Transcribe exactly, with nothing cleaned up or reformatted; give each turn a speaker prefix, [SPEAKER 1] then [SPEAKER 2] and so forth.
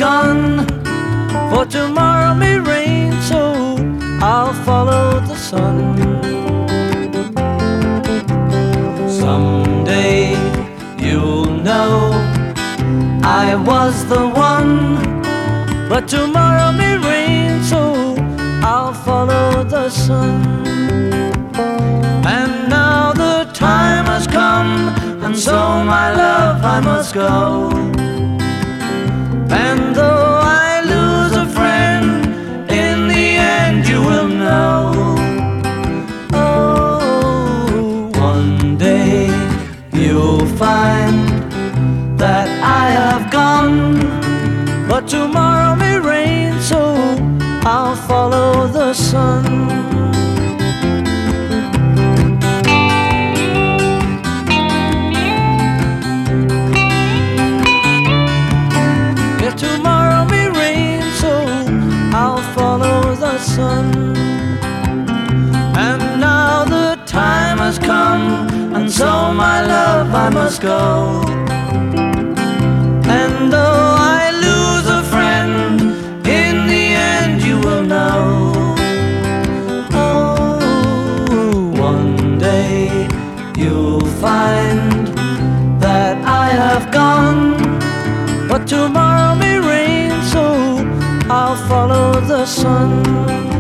[SPEAKER 1] gone, for tomorrow may rain, so I'll follow the sun. Someday you'll know I was the one, but tomorrow may rain, so I'll follow the sun. And now the time has come, and so my love I must go. And though I lose a friend, in the end you will know. Oh, one day you'll find that I have gone, but tomorrow may rain, so I'll follow the sun. Yeah, tomorrow may rain, so I'll follow the sun. And now the time has come, and so my love I must go. And though I lose a friend, in the end you will know. Oh, one day you'll find that I have gone, but tomorrow may rain, so I'll follow the sun.